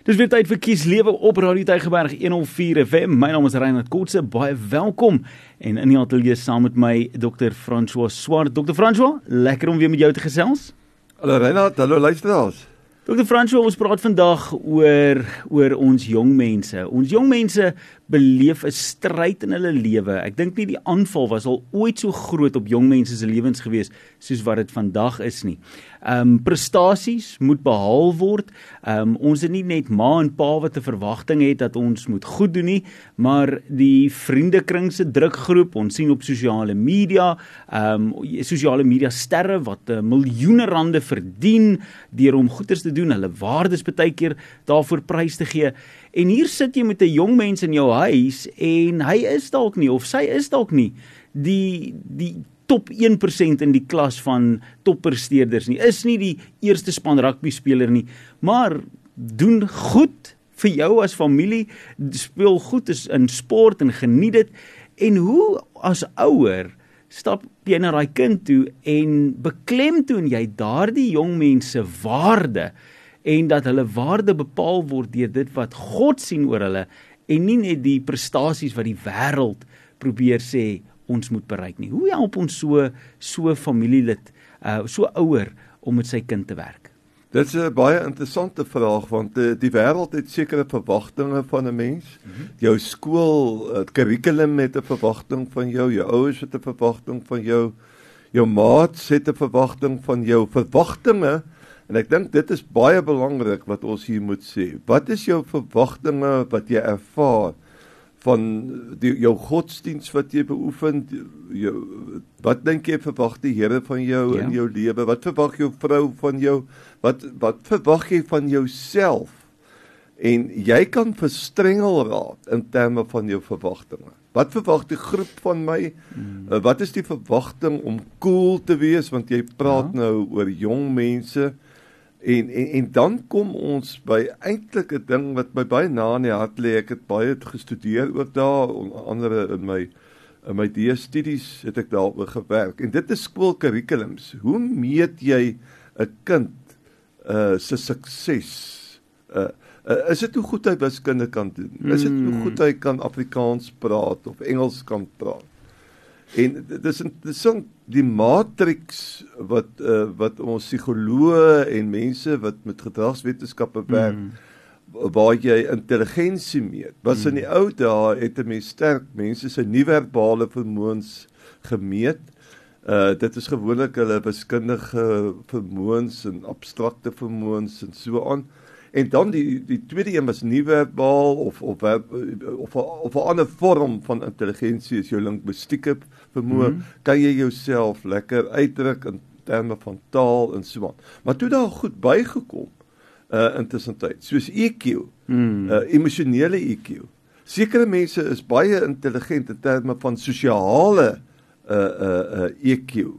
Dis weer tyd vir Kies Lewe op Radio Tygerberg 104 FM. My naam is Reinhard Kotse, baie welkom. En in die ateljee saam met my Dr. François Swart. Dr. François, lekker om weer met jou te gesels. Hallo Reinhard, hallo luisteraars. Dr. François, ons praat vandag oor ons jong mense. Ons jong mense beleef 'n stryd in hulle lewe. Ek dink nie die aanval was al ooit so groot op jong mense se lewens gewees soos wat dit vandag is nie. Prestasies moet behaal word. Ons het nie net ma en pa wat 'n verwagting het dat ons moet goed doen nie, maar die vriendekring se drukgroep, ons sien op sosiale media sterre wat miljoene rande verdien deur om goeders te doen, hulle waardes baie keer daarvoor prys te gee. En hier sit jy met 'n jong mens in jou huis en hy is dalk nie of sy is dalk nie die top 1% in die klas van toppresteerders nie, is nie die eerste span rugby speler nie, maar doen goed vir jou as familie, speel goed in sport en geniet dit. En hoe as ouer stap jy na daai kind toe en beklemtoon jy daardie jong mense waarde en dat hulle waarde bepaal word deur dit wat God sien oor hulle en nie net die prestasies wat die wêreld probeer sê ons moet bereik nie. Hoe help ons so familielid, so ouer om met sy kind te werk? Dit is 'n baie interessante vraag, want die wêreld het sekere verwagtinge van 'n mens. Jou skool, het kurrikulum het 'n verwagting van jou, jou ouers het 'n verwagting van jou, jou maats het 'n verwagting van jou. Verwagtinge, en ek dink dit is baie belangrik wat ons hier moet sê. Wat is jou verwagtinge wat jy ervaar van jou godsdiens wat jy beoefen? Wat dink jy verwag die Here van jou in jou lewe? Wat verwag jou vrou van jou? Wat verwag jy van jouself? En jy kan verstrengel raak in terme van jou verwagtinge. Wat verwag die groep van my? Wat is die verwagting om cool te wees? Want jy praat nou oor jong mense. En dan kom ons by eintlik 'n ding wat my baie na in die hart lê. Ek het baie gestudeer oor daar, onder andere in my D-studies het ek daaroor gewerk. En dit is skoolkurrikulums. Hoe meet jy 'n kind se sukses? Is dit hoe goed hy wiskunde kan doen? Is dit hoe goed hy kan Afrikaans praat of Engels kan praat? En dis interessant, die matriks wat ons psigoloë en mense wat met gedragswetenskappe werk, waar jy intelligensie meet. Was in die ou dae het 'n mens sterk mense se nie-verbale vermoëns gemeet. Dit is gewoonlik hulle wiskundige vermoëns en abstrakte vermoëns en so aan. En dan die tweede een was nie-verbaal of 'n ander vorm van intelligensie is jou linguistieke vermoë. Kan jy jouself lekker uitdruk in terme van taal en so aan. Maar toe daar goed bygekom intussen tyd, soos EQ, emosionele EQ. Sekere mense is baie intelligent in terme van sosiale EQ.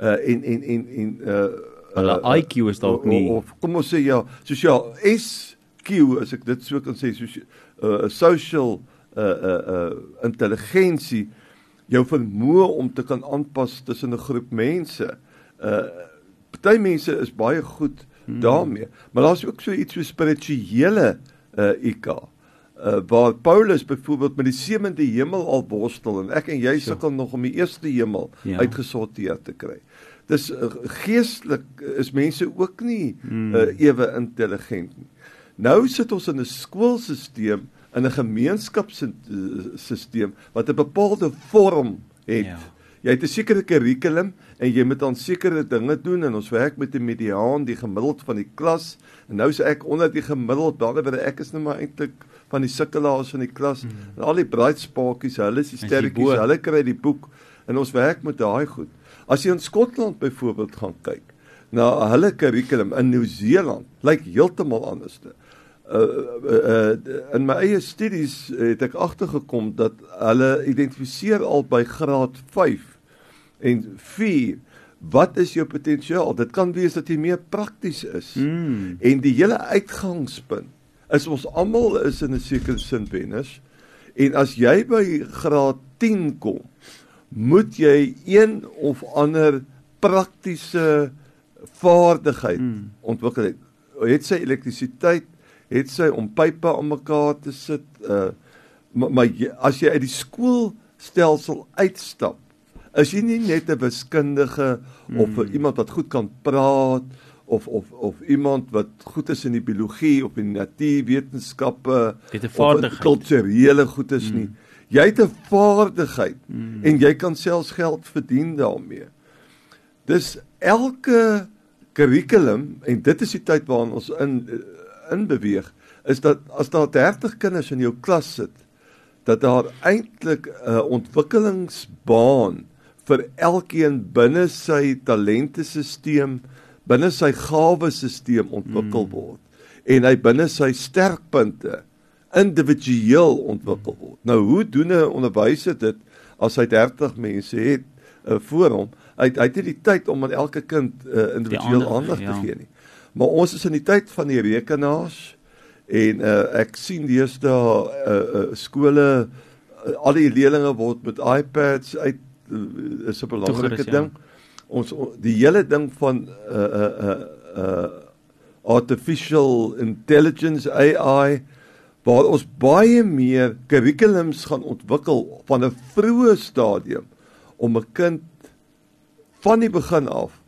Hulle IQ is dalk nie. Of kom ons sê sosiaal SQ, as ek dit so kan sê, social intelligensie, jou vermoë om te kan aanpas tussen 'n groep mense. Party mense is baie goed daarmee, maar daar's ook so iets so spirituele IQ. Waar Paulus byvoorbeeld met die 7de hemel al worstel en ek en jy sukkel nog om die eerste hemel uitgesorteer te kry. Dus geestelik is mense ook nie ewe intelligent nie. Nou sit ons in 'n skoolstelsel, in 'n gemeenskapsstelsel wat 'n bepaalde vorm het. Jy het 'n sekere kurrikulum en jy moet dan sekere dinge doen en ons werk met 'n mediaan, die gemiddeld van die klas. En nou is ek onder die gemiddeld, daarby ek is nou maar eintlik van die sukkelaars van die klas. En al die braaitspakies, hulle is die sterretjies, hulle kry die boek en ons werk met daai goed. As jy in Skotland byvoorbeeld gaan kyk na hulle kurrikulum in Nieu-Seeland, lyk heeltemal anders. In my eie studies het ek agtergekom dat hulle identifiseer al by graad 5 en 4 wat is jou potensiaal? Dit kan wees dat jy meer prakties is. En die hele uitgangspunt is ons almal is in 'n sekere sin wenners. En as jy by graad 10 kom, moet jy een of ander praktiese vaardigheid ontwikkel. Het sy elektrisiteit, het sy om pype aan mekaar te sit, maar as jy uit die skoolstelsel uitstap, is jy nie net 'n wiskundige of iemand wat goed kan praat of iemand wat goed is in die biologie of in die natuurwetenskappe of in kulturele goed is nie. Jy het 'n vaardigheid en jy kan selfs geld verdien daarmee. Dus elke kurrikulum, en dit is die tyd waarin ons in beweeg, is dat as daar 30 kinders in jou klas sit, dat daar eintlik 'n ontwikkelingsbaan vir elkeen binne sy talentesisteem, binne sy gawesisteem ontwikkel word, en hy binne sy sterkpunte individueel ontwikkel word. Nou, hoe doen 'n onderwyser dit as hy 30 mense het voor hom? Hy het nie die tyd om aan elke kind individueel aandag te gee nie. Maar ons is in die tyd van die rekenaars, en ek sien deesdae skole, al die leerlinge word met iPads uit, is 'n belangrike ding. Die hele ding van artificial intelligence, AI, waar ons baie meer curriculums gaan ontwikkel van 'n vroeë stadium om 'n kind van die begin af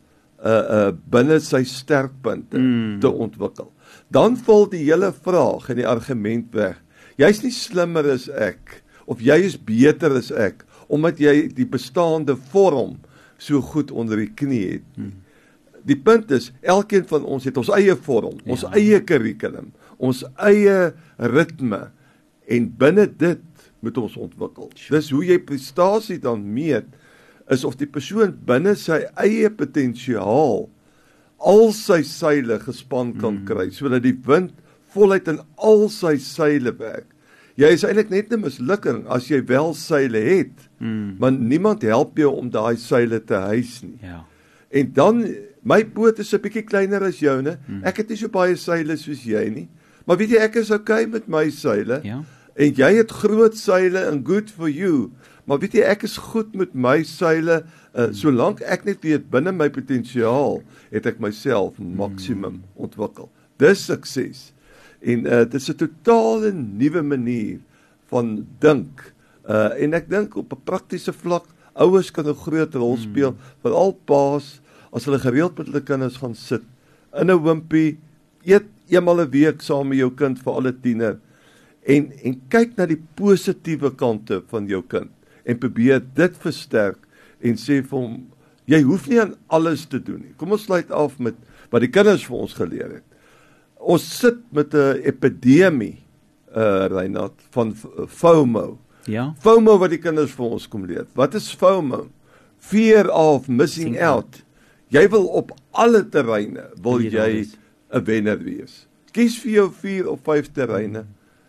binne sy sterkpunte te ontwikkel. Dan val die hele vraag en die argument weg. Jy's nie slimmer as ek, of jy is beter as ek, omdat jy die bestaande vorm so goed onder die knie het. Die punt is, elkeen van ons het ons eie vorm, ons eie curriculum, ons eie ritme, en binne dit moet ons ontwikkel. Dis hoe jy prestasie dan meet, is of die persoon binne sy eie potensiaal al sy seile gespan kan kry, sodat die wind voluit in al sy seile werk. Jy is eintlik net 'n mislukking as jy wel seile het, maar niemand help jou om daai seile te hys nie. En dan, my boot is 'n bietjie kleiner as joune, ek het nie so baie seile soos jy nie, maar weet jy, ek is okay met my seile, en jy het groot seile en good for you, maar weet jy, ek is goed met my seile, solank ek net weet, binne my potensiaal, het ek myself maksimum ontwikkel. Dis sukses. En dit is 'n totale nuwe manier van dink. En ek dink op 'n praktiese vlak, ouers kan 'n groot rol speel, veral paas, as hulle gereeld met hulle kinders gaan sit, in 'n wimpie, eet eenmal 'n week saam met jou kind, vir alle tiener, en kyk na die positiewe kante van jou kind, en probeer dit versterk, en sê vir hom, jy hoef nie aan alles te doen nie. Kom ons sluit af met wat die kinders vir ons geleer het. Ons sit met 'n epidemie, Reinhard, van FOMO. FOMO wat die kinders vir ons kom leer. Wat is FOMO? Fear of missing out. Jy wil op alle terreine, wil jy 'n wenner wees. Kies vir jou 4 of 5 terreine,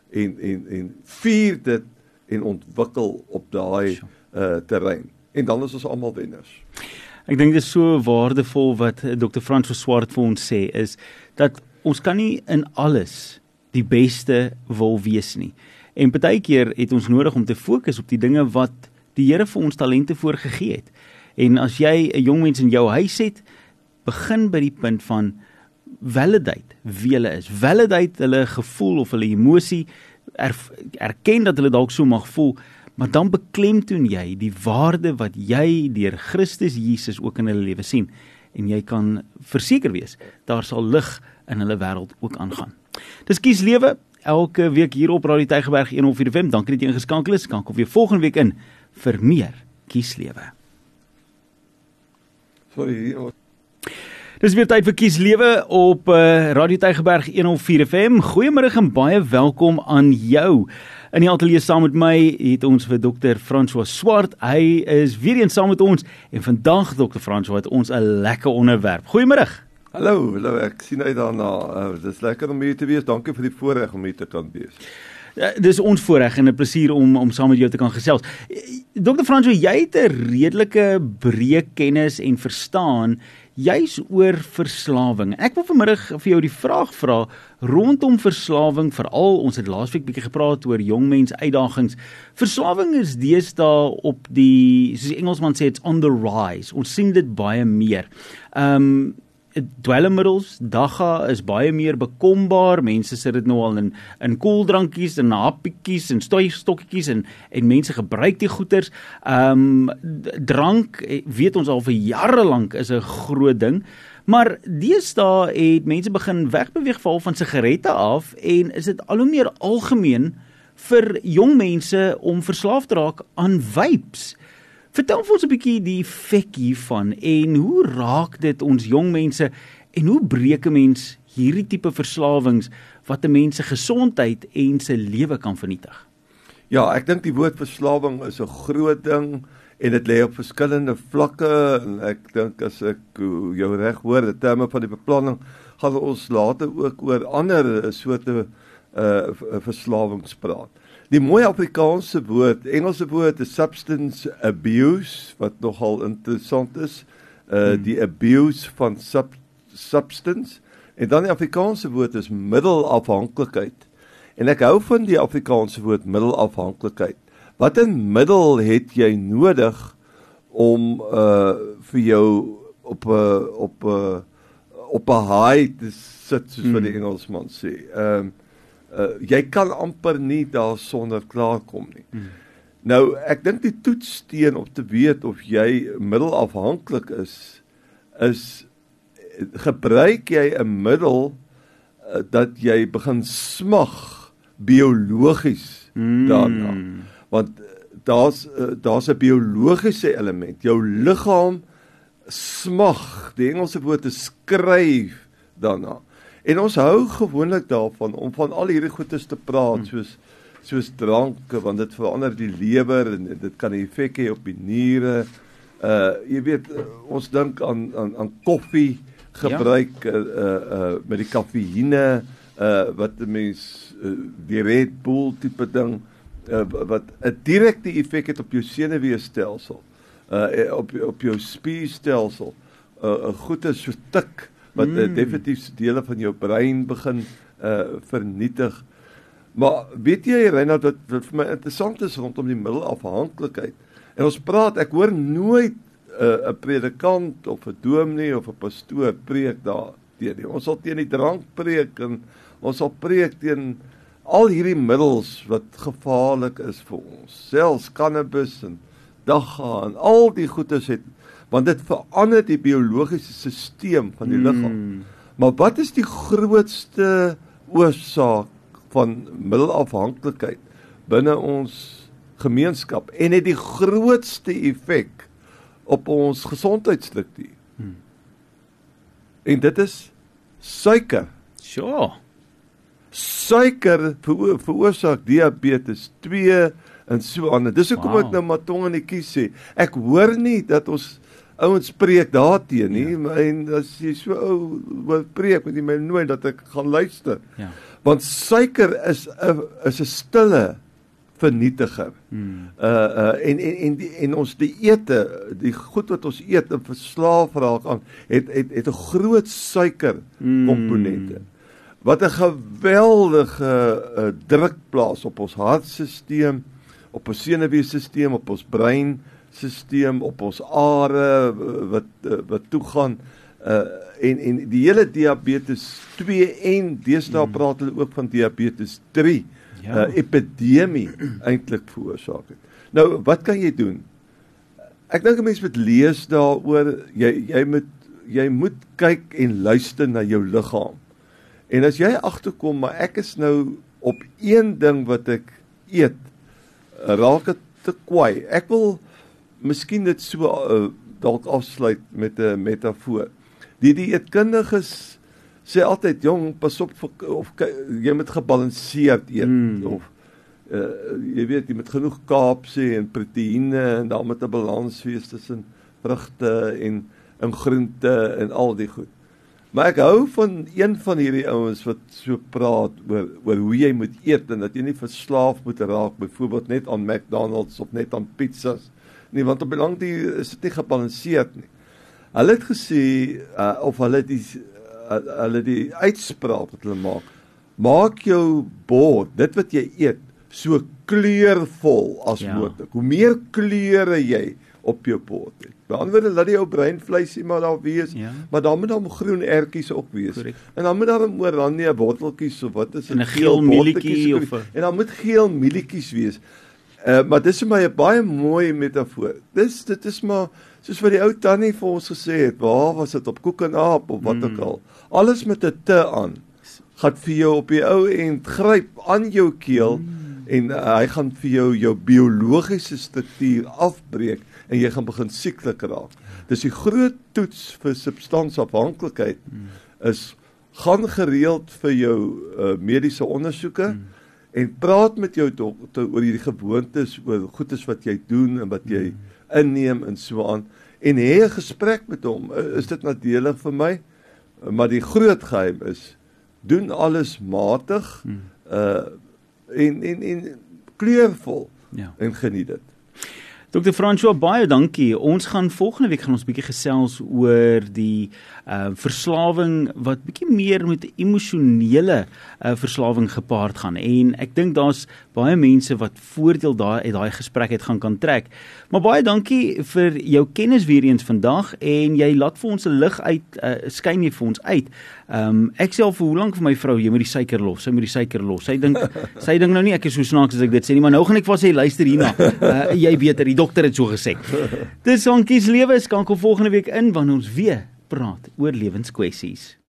en vier dit, en ontwikkel op daai terrein. En dan is ons almal wenners. Ek dink dit is so waardevol wat Dr. Francois Swart vir ons sê, is dat ons kan nie in alles die beste wil wees nie. En partykeer het ons nodig om te fokus op die dinge wat die Here vir ons talente voorgegee het. En as jy 'n jong mens in jou huis het, begin by die punt van validate wie hulle is. Validate hulle gevoel of hulle emosie, erken dat hulle dalk so mag voel, maar dan beklemtoon jy die waarde wat jy deur Christus Jesus ook in hulle lewe sien. En jy kan verseker wees, daar sal lig in hulle wêreld ook aangaan. Dis Kies Lewe, elke week hier op Radio Tygerberg 104 FM. Dankie dat jy ingeskakel is. Skakel weer volgende week in vir meer Kies Lewe. Dis weer tyd vir Kies Lewe op Radio Tygerberg 104 FM. Goeiemôre en baie welkom aan jou. In die ateljee saam met my het ons vir Dr. Francois Swart. Hy is weer eens saam met ons en vandag Dr. Francois het ons 'n lekker onderwerp. Goeiemôre. Hallo, ek sien uit daarna. Dis lekker om hier te wees. Dankie vir die voorreg om hier te kan wees. Dis ons voorreg en 'n plesier om saam met jou te kan gesels. Dr. Francois, jy het 'n redelike breë kennis en verstaan juis oor verslawing. Ek wil vanmiddag vir jou die vraag vra rondom verslawing, veral ons het laasweek bietjie gepraat oor jong mens uitdagings. Verslawing is deesdae op die, soos die Engelsman sê, it's on the rise. Ons sien dit baie meer. dwelmmiddels, dagga is baie meer bekombaar. Mense sit dit nou al in koeldrankies, in happietjies, en stokkies en mense gebruik die goeders. Drank, weet ons al vir jare lank is 'n groot ding. Maar deesdae het mense begin wegbeweeg veral van sigarette af en is dit al hoe meer algemeen vir jong mense om verslaaf te raak aan vapes. Vertel vir ons 'n bietjie die effek hiervan en hoe raak dit ons jong mense en hoe breek 'n mens hierdie tipe verslawings wat 'n mens se gesondheid en sy lewe kan vernietig? Ja, ek dink die woord verslawing is 'n groot ding en dit lê op verskillende vlakke en ek dink as ek jou reg hoor, in terme van die beplanning, gaan ons later ook oor ander soorte verslawings praat. Die mooi Afrikaanse woord, Engelse woord is substance abuse, wat nogal interessant is, die abuse van substance, en dan die Afrikaanse woord is middelafhanklikheid. En ek hou van die Afrikaanse woord middelafhanklikheid. Wat 'n middel het jy nodig om vir jou op 'n high te sit, soos wat die Engelsman sê. Jy kan amper nie daar sonder klaarkom nie. Nou, ek dink die toetssteen om te weet of jy middelafhanklik is gebruik jy 'n middel dat jy begin smag biologies daarna. Want daar's 'n biologiese element. Jou liggaam smag, die Engelse woord is skryf daarna. En ons hou gewoonlik daarvan om van al hierdie goedes te praat, soos drank, want dit verander die lewer en dit kan 'n effek hê op die niere. Jy weet, ons dink aan koffie gebruik met die kafeïne, wat 'n mens die Red Bull tipe ding, wat 'n direkte effek het op jou senuweestelsel, op jou spierstelsel, goedes so tik, wat definitief dele van jou brein begin vernietig. Maar weet jy, Reinhard, wat vir my interessant is rondom die middelafhanklikheid, en ons praat, ek hoor nooit 'n predikant of 'n dominee of 'n pastoor preek daarteen nie. Ons sal teen die drank preek en ons sal preek teen al hierdie middels wat gevaarlik is vir ons. Selfs cannabis en dagga en al die goedes het, want dit verander die biologiese stelsel van die liggaam. Maar wat is die grootste oorsaak van middelafhanklikheid binne ons gemeenskap en het die grootste effek op ons gesondheidsstruktuur? En dit is suiker. Sure. Suiker veroorsaak diabetes 2 en so aan. Dis hoekom ek nou maar tong in die kies sê. Ek hoor nie dat ons ouens preek daarteen nie, en as jy so ou wil preek, moet jy my nooi dat ek gaan luister. Ja. Want suiker is 'n stille vernietiger. En ons dieete, die goed wat ons eet en verslaaf raak aan, het 'n groot suiker komponente. Wat 'n geweldige druk plaas op ons hartstelsel, op ons senuweestelsel, op ons breinstelsel, op ons are wat toegaan, en die hele diabetes 2 en deesdae praat hulle ook van diabetes 3 epidemie eintlik veroorsaak het. Nou, wat kan jy doen? Ek dink 'n mens moet lees daaroor. Jy moet kyk en luister na jou liggaam. En as jy agterkom, maar ek is nou op een ding wat ek eet, raak dit te kwaai. Ek wil miskien dit so dalk afsluit met 'n metafoor. Die dieetkundiges sê altyd, jong, pas op, of jy moet gebalanseerd eet, of jy weet, jy moet genoeg kaapsie en proteïene, en daar moet 'n balans wees tussen vrugte en groente en al die goed. Maar ek hou van een van hierdie ouens wat so praat oor hoe jy moet eet, en dat jy nie verslaaf moet raak, byvoorbeeld net aan McDonald's of net aan pizzas nie, want op die lang duur is dit nie gebalanseerd nie. Hulle het gesê, of hulle die uitspraak wat hulle maak jou bord, dit wat jy eet, so kleurvol as moontlik. Hoe meer kleure jy op jou bord het, Met ander woorde, laat die ou breinvleisie maar daar wees, Ja. maar dan moet daar groen ertjies ook wees. Korrek. En dan moet daar 'n oranje botteltjies of wat is dit? En 'n geel mieliekie of 'n- En dan moet geel mieliekies wees. Maar dis vir my 'n baie mooi metafoor. Dit is maar soos wat die ou tannie vir ons gesê het, waar was dit op Koek en Aap of wat ook al. Alles met 'n te aan gaan vir jou op die ou end gryp aan jou keel en hy gaan vir jou biologiese struktuur afbreek en jy gaan begin sieklik raak. Dis die groot toets vir substansafhanklikheid is gaan gereeld vir jou mediese ondersoeke en praat met jou dokter oor hierdie gewoontes, oor goedes wat jy doen en wat jy inneem en so aan en hê 'n gesprek met hom. Is dit nadelig vir my? Maar die groot geheim is doen alles matig en kleurvol Ja. en geniet dit. Dr. François, baie dankie. Ons gaan volgende week bietjie gesels oor die verslawing wat bietjie meer met emosionele verslawing gepaard gaan. En ek dink daar's baie mense wat voordeel uit daai gesprek uit kan trek. Maar baie dankie vir jou kennis weer eens vandag en jy laat vir ons 'n lig uit, skyn jy vir ons uit. Ek sê al vir hoe lank vir my vrou, jy moet die suiker los, sy moet die suiker los. Sy dink nou nie ek is so snaaks as ek dit sê nie, maar nou gaan ek vir haar sê luister hierna. Jy beter, die dokter het so gesê. Dis Hankies Lewe, skakel volgende week in wanneer ons weer praat oor lewenskwessies.